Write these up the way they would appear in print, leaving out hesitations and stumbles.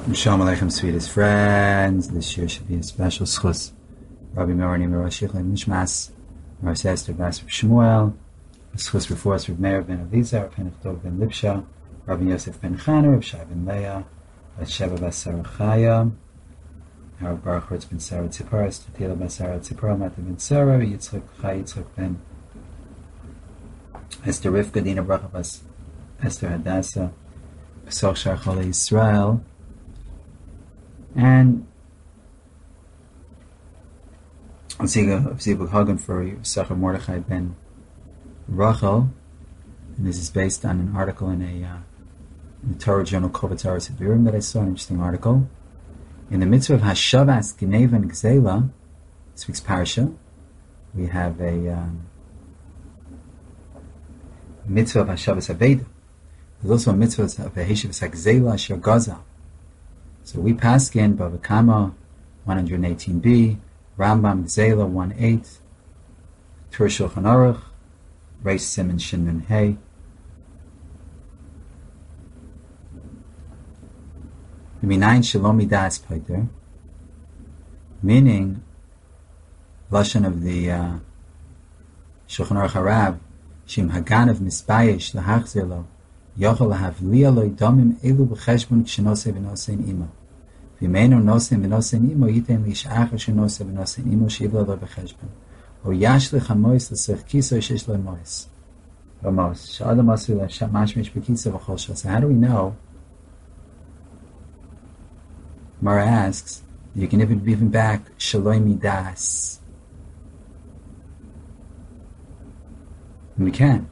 Shalom Aleichem, sweetest friends. This year should be a special schus. Rabbi Meir Rosh Yichlei Nishmas, Rosh Esther Bas Shmuel, schus before us Rabbi Meir ben Aviza, Rabbi Nechtov ben Lipsha, Rabbi Yosef ben Chana, Rabbi Shai ben Leah, Rabbi Sheva bas Sarah Chaya, Rabbi Baruch Hurtz ben Sarah Tzipora, Statila bas Sarah Tzipora, Mata ben Sarah, Yitzchak Chai Yitzchak ben Esther Rivka, Dina Bracha bas Esther Hadassah, Pesach Shar Cholei Yisrael. And Zibuk Hagen for Yisachar Mordechai ben Rachel, and this is based on an article in the Torah journal Kovetz Aretz Havirim that I saw, an interesting article. In the mitzvah of Hashavas Geneva and Gzela, this week's parasha, we have a mitzvah of Hashavas Aveda. There's also a mitzvah of Hashavas Gzela Asher Gaza. So we paskin Bava Kama 118b, Rambam Gzela 1:8, Tur Shulchan Aruch, Reish Simon Shin Nun Hey. Minayin Shalom Midas Paiter, meaning lashon of the Shulchan Aruch Harav, Shim Haganav Misbayesh Lahachzir Lo, Yochel Lahavliya Lo Domim Elu B'Cheshbon Kshenose V'Nosein Imo. V'meinu Nosein V'Nosein Imo Yitem Lishach Kshenose V'Nosein Imo Shivla Lo B'Cheshbon. O Yashlech HaMois L'Sech Kiso Yishesh Lo Mois. Ramos. Sha'adam Asu Mashmish B'Kisa V'Chol Shal. So how do we know? Mara asks, you can even give him back Shaloi Midas. And we can.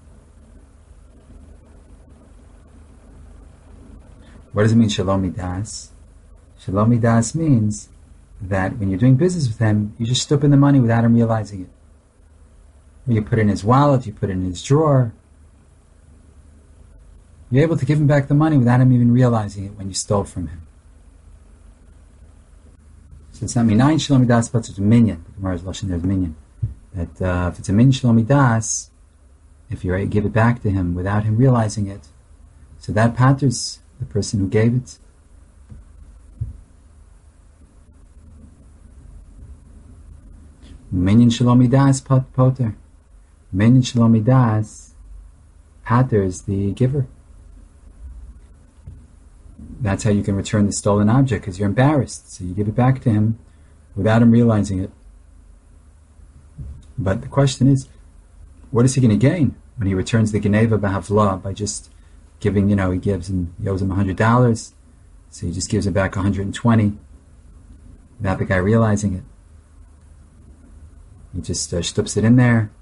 What does it mean, Shalom Midas? Shalom Midas means that when you're doing business with him, you just stup in the money without him realizing it. Or you put it in his wallet, you put it in his drawer. You're able to give him back the money without him even realizing it when you stole from him. So it's not Minayin Shalom Midas, but it's a minyan. The Gemara's lashon there's minyan. That if it's a minyan Shalom Midas, if you give it back to him without him realizing it, so that patters the person who gave it. Minyan Shalom Midas poter. Minyan Shalom Midas patters the giver. That's how you can return the stolen object, because you're embarrassed. So you give it back to him without him realizing it. But the question is, what is he going to gain when he returns the Geneva B'Havla by just giving, he owes him $100, so he just gives it back $120 without the guy realizing it. He just stups it in there.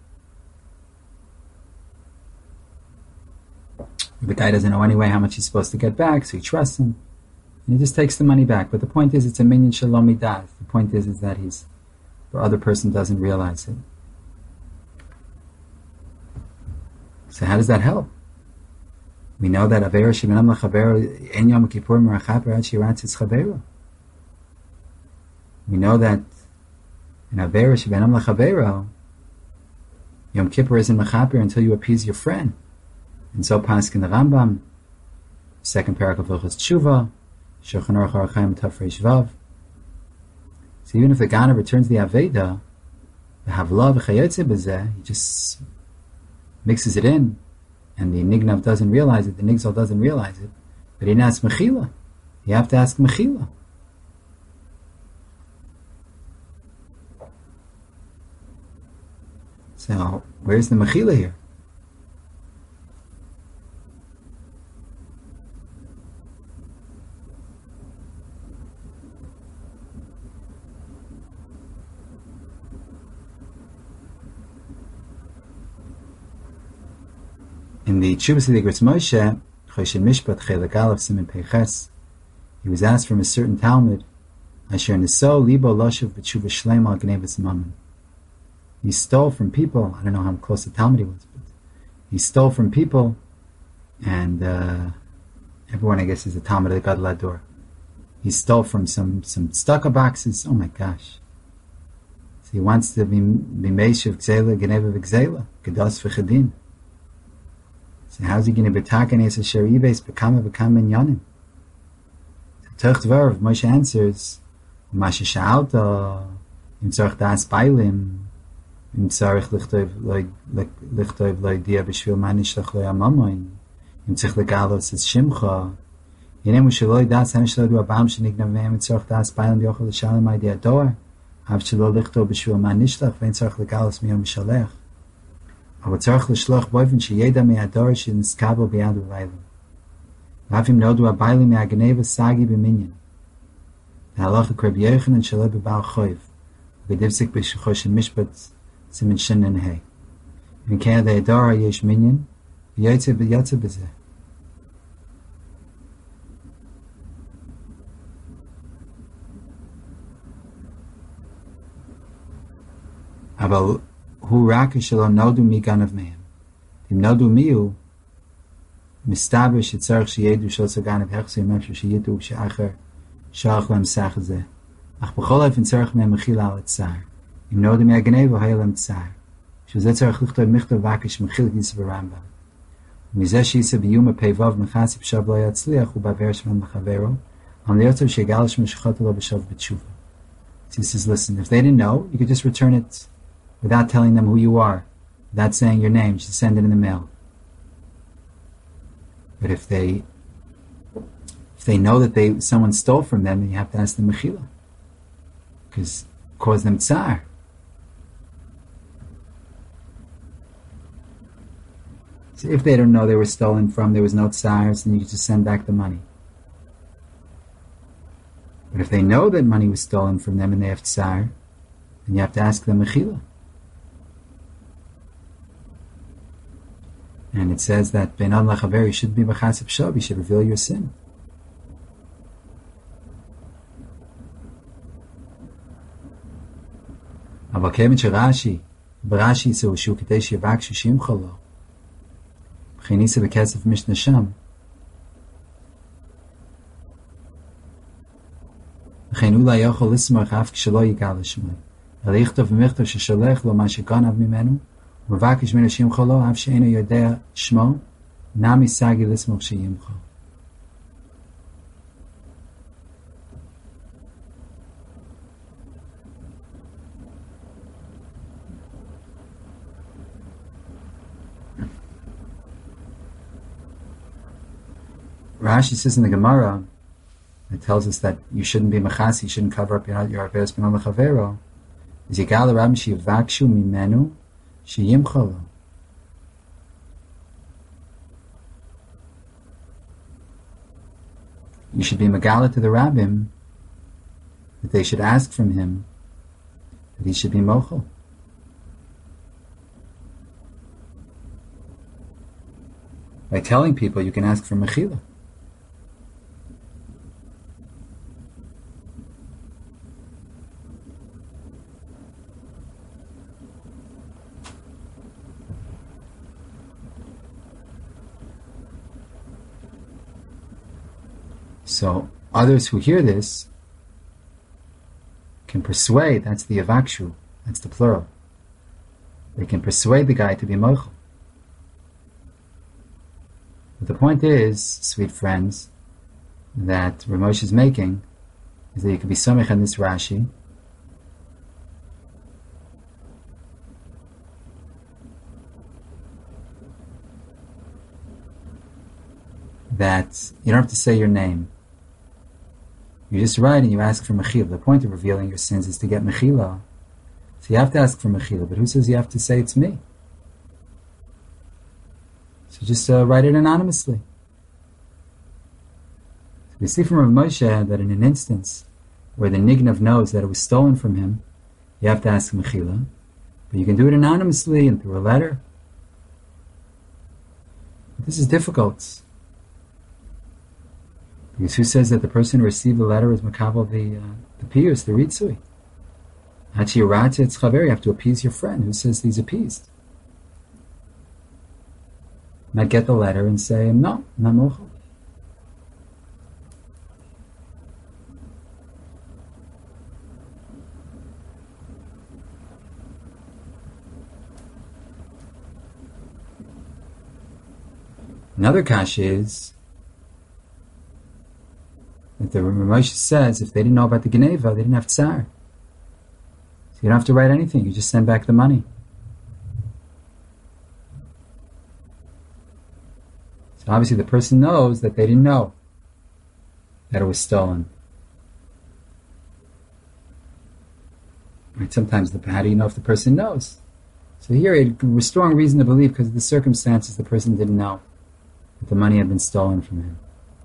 The guy doesn't know anyway how much he's supposed to get back, so he trusts him, and he just takes the money back. But the point is, it's a minyan shalom midas. The point is that the other person doesn't realize it. So how does that help? We know that Avera Shebenam L'Chavero En Yom Kippur Merachaper Ad Shiratzis Chavero. We know that in Avera Shebenam L'Chavero, Yom Kippur isn't Mechaper until you appease your friend. And so Paskin the Rambam, second parak of Hilchos Tshuva, Shulchan Aruch Orach Chaim Taf Reish Vav. So even if the Gana returns the Aveda, the Havla V'Chayotze B'Zeh, he just mixes it in, and the Nignav doesn't realize it, the Nigzal doesn't realize it, but he didn't ask Mechila. You have to ask Mechila. So, where's the Mechila here? In the Tshuvas Igros Moshe, Choshen Mishpat Chelek Aleph Siman Peiches, he was asked from a certain Talmud, Asher Niso Libo Loshev B'Tshuva Shleim Al Gnevas Mammon. He stole from people. I don't know how close the Talmud he was, but he stole from people, and everyone, I guess, is a Talmud of the Gadol Ador. He stole from some stucco boxes. Oh my gosh! So he wants to be Meishav Gzela Geneva V'Gzela Gedas V'Chadin. So how's he going to be talking as a Sheribes Bekama Bekam Minyanim? Tech Dvar, Moshe answers, Masha Sha'alta, Im Tzarech Das Bailim, Im Tzarech Lichtov Loidia B'Shvil Manishlach Lo Yamamoin, Im Tzarech Legalos Es Shimcha, Yinem Ushaloi Das Hanishlo Du Abam Shenignav Mehem Im Tzarech Das Bailim Yochel L'Shalem Aidi Ador, Av Shelo Lichtov B'Shvil Manishlach V'Im Tzarech Legalos Miyom Mishalech. Aber Tzarech L'Shloch Boifen Sheyeda Me'ador Sheniskabel B'Yad U'Vaylim. V'Avim Nodu Abailim Me'ageneva Sagi B'Minyan. Halacha Rabbi Yochanan Shalei B'Baal Choiv. V'Divsik B'Shechoshen Mishpat Simin Shin and Hey. In Kaya the Adara Yesh Minyan. V'Yotze B'Yotze B'Zeh. Aval Hu Raka Shalom Nodu Mi Ganav Mehem. Im Nodu Miu Mistaber Shetzarech Sheyedu Shal Saganav Hechse Memshu Sheyidu She'acher Shalach Lem Sachazeh. Ach B'chol Eif in Tzarech Mehem Mechila Al Tzar. Im Nodu Mi Ageneva Hayalem Tzar. Shuzet Tzarech Lichtov Michtov Vakish Mechil Gisa B'Rambam. Mizeh Shisa B'Yuma Peivav Mechasib Shav Lo Yatzliach U'Baver Shman Mechavero Al Neotov Shegalish Meshachot Lo B'Shav B'Tshuva. So he says, listen, if they didn't know, you could just return it without telling them who you are, without saying your name, just send it in the mail. But if they know that someone stole from them, then you have to ask them mechila, because cause them tsar. So if they don't know they were stolen from, there was no tsars, then you just send back the money. But if they know that money was stolen from them and they have tsar, then you have to ask them mechila. And it says that Beinan Lachaver, you should be B'chasib Shav, you should reveal your sin. אבל כיוון שרש"י, ברש"י זהו שהוא כדי שיבקשו שמחה לו, בכניסה בכסף משנה שם, וכן אולי יכול לסמוך אף כשלא יגע לשמי, אלא יכתוב במכתב ששולח לו מה שגנב ממנו, ומבקש ממנו שמחה לו, אף שאינו יודע שמו, נמי סגי לסמוך שימחה. Rashi says in the Gemara, it tells us that you shouldn't be machasi, you shouldn't cover up your averos b'nol lechavero. Is yigal rabim sheyivakshu mimenu sheyimchalo. You should be megala to the rabbim that they should ask from him that he should be mochel. By telling people you can ask for mechila. So others who hear this can persuade, that's the avakshu, that's the plural. They can persuade the guy to be mochel. But the point is, sweet friends, that Ramosh is making is that you could be somech on this Rashi, that you don't have to say your name. You just write and you ask for mechila. The point of revealing your sins is to get mechila. So you have to ask for mechila, but who says you have to say it's me? So just write it anonymously. So we see from Rav Moshe that in an instance where the nignav knows that it was stolen from him, you have to ask mechila, but you can do it anonymously and through a letter. But this is difficult. Because who says that the person who received the letter is makabel the piyus, the ritzui? Hachi yarata it's chaver, you have to appease your friend. Who says he's appeased? Might get the letter and say, no, I'm not mochel. Another kasha is, That the Ramosha says if they didn't know about the Geneva, they didn't have tsar. So you don't have to write anything, you just send back the money. So obviously the person knows that they didn't know that it was stolen. Right? Sometimes, how do you know if the person knows? So here, we're restoring reason to believe because of the circumstances the person didn't know that the money had been stolen from him.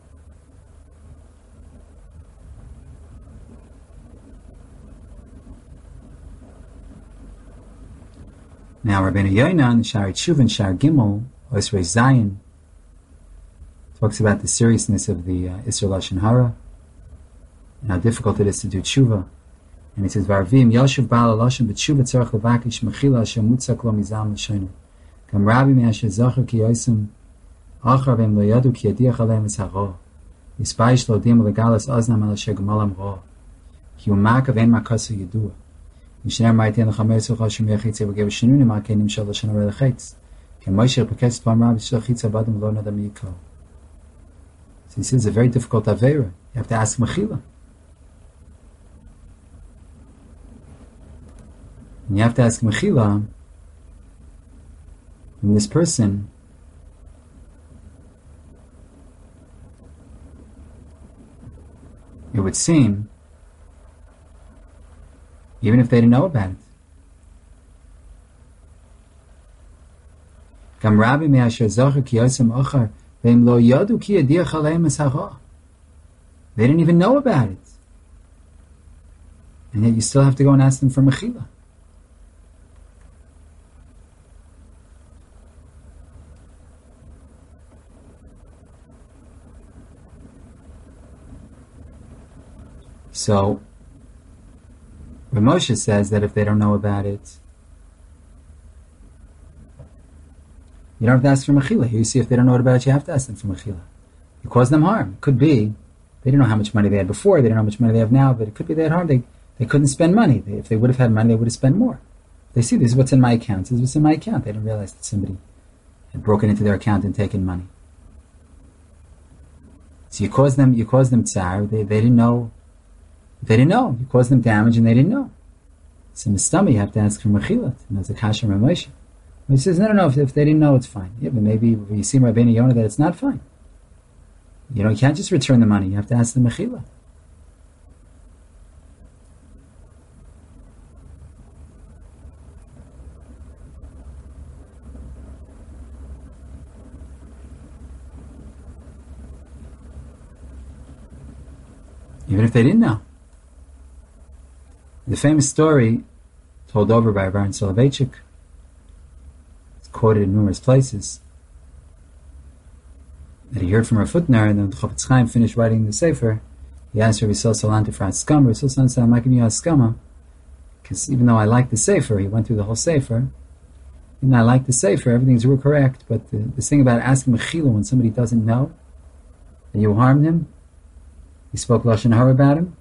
Now, Rabbeinu Yoina in Sha'ar Tshuva and Sha'ar Gimel, Osrei Zayin, talks about the seriousness of the Isser Lashon Hara and how difficult it is to do tshuva. And he says, "Varvim Yoshev Baal Lashon b'tshuva tzarich levakish mechila Hashem mutzak lo mizam l'shonim. Gam Rabbi me'asher zacher ki yosim achar v'em lo yadu ki yadiach aleim es haro. Yispaish lo dim legalas oznam al asher gemalam ro. Ki umakav en makasu yedua. Yishner ma'iten l'chamer tzul Hashem yachitze v'gev shenunim ma'kenim shal Lashon hara l'chetz. Kem Moshe peketz pam Rabbi shachitza badam lo nadam yiko." So he says it's a very difficult avera. You have to ask mechila. And you have to ask mechila from this person it would seem, even if they didn't know about it. Gam Rabbi me'asher zacher ki yosem achar ve'im lo yadu ki yadiach aleim es hara. They didn't even know about it. And yet you still have to go and ask them for mechila. So, Ramosha says that if they don't know about it, you don't have to ask for mechila. You see, if they don't know about it, you have to ask them for mechila. You cause them harm. It could be they didn't know how much money they had before. They don't know how much money they have now. But it could be they had harm. They couldn't spend money. If they would have had money, they would have spent more. They see this is what's in my account. This is what's in my account. They didn't realize that somebody had broken into their account and taken money. So you cause them tsar. They didn't know. They didn't know. You caused them damage and they didn't know. So in the stomach, you have to ask for mechilat. And that's a kasha Ramosha. He says, no, if they didn't know, it's fine. Yeah, but maybe you see Rabbeinu Yonah that it's not fine. You can't just return the money. You have to ask the mechila. Even if they didn't know. The famous story told over by Baron Soloveitchik, it's quoted in numerous places, that he heard from Rav Hutner, and then the Chofetz Chaim finished writing the Sefer. He asked Rav Yisrael Salanter for Haskama. Rav Yisrael Salanter said, "I'm not giving you Haskama, because even though I like the Sefer," he went through the whole Sefer, even though I like the Sefer, everything's real correct, but this thing about asking Mechila when somebody doesn't know that you harmed him, you spoke Lashon Hara about him,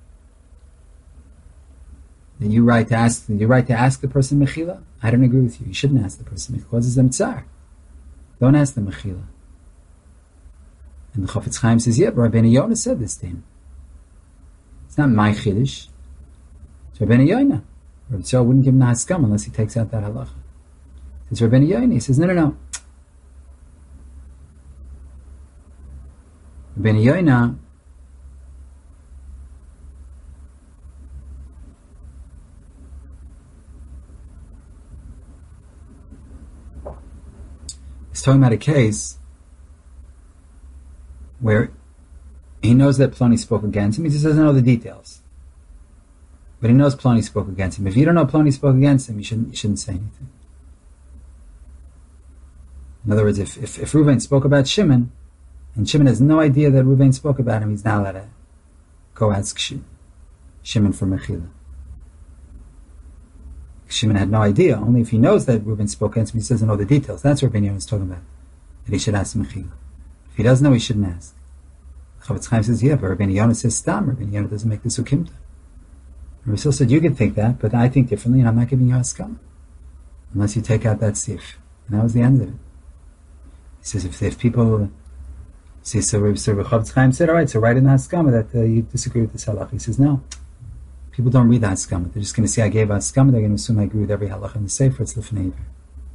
then you right to ask the person Mechila. I don't agree with you. You shouldn't ask the person. It causes them tsar. Don't ask them Mechila. And the Chofetz Chaim says, yeah, but Rabbeinu Yonah said this to him. It's not my chiddush. It's Rabbeinu Yonah. Rabbi Tzor wouldn't give him the haskam unless he takes out that halacha. It's Rabbeinu Yonah. He says, no. Rabbeinu Yonah is talking about a case where he knows that Ploni spoke against him. He just doesn't know the details. But he knows Ploni spoke against him. If you don't know Ploni spoke against him, you shouldn't say anything. In other words, if Reuven spoke about Shimon, and Shimon has no idea that Reuven spoke about him, he's not allowed to go ask Shimon for Mechila. Shimon had no idea. Only if he knows that Reuven spoke against him, he doesn't know the details. That's what Rabbeinu Yonah is talking about. That he should ask Mechila. If he doesn't know, he shouldn't ask. Chofetz Chaim says, yeah, but Rabbeinu Yonah says stam. Rabbeinu Yonah doesn't make this ukimta. Rabbi Yisrael said, you can think that, but I think differently, and I'm not giving you haskam unless you take out that sif. And that was the end of it. He says, if people See, so Chofetz Chaim said, all right, so write in the Haskama that you disagree with this halacha. He says, no. People don't read the Haskama. They're just going to see I gave Haskama. They're going to assume I agree with every halacha in the Sefer. It's Lifnei Iver.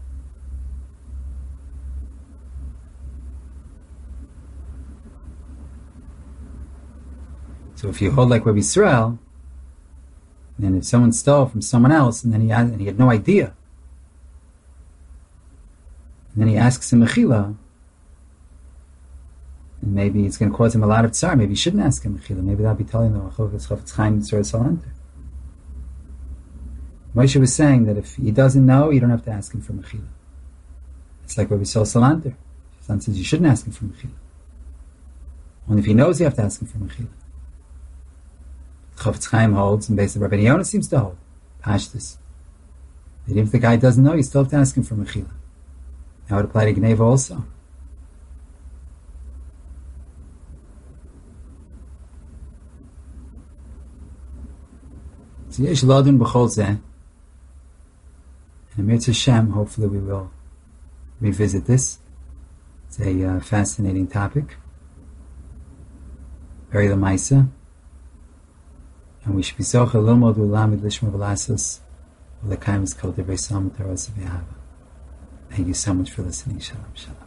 So if you hold like Rabbi Yisrael, and if someone stole from someone else, and then he had no idea, and then he asks him mechila, and maybe it's going to cause him a lot of tsar. Maybe he shouldn't ask him mechila. Maybe that'll be telling him Chofetz Chaim Tzor Salanter. Moshe was saying that if he doesn't know, you don't have to ask him for mechila. It's like Rabbi Yisrael Salanter. Son says you shouldn't ask him for mechila. Only if he knows, you have to ask him for mechila. Chofetz Chaim holds, and basically Rabbi Yonah seems to hold, Pashtus, that even if the guy doesn't know, you still have to ask him for mechila. That would apply to Gneva also. So Yesh Lodun B'chol Zeh, and Amir Hashem, hopefully we will revisit this. It's a fascinating topic, very Lamaisa. And we should be Zocha Lilmod Ulamid Lishma V'Lasos V'Lekayim Kol Divrei Sam Taros V'Yahava. Thank you so much for listening. Shalom, shalom.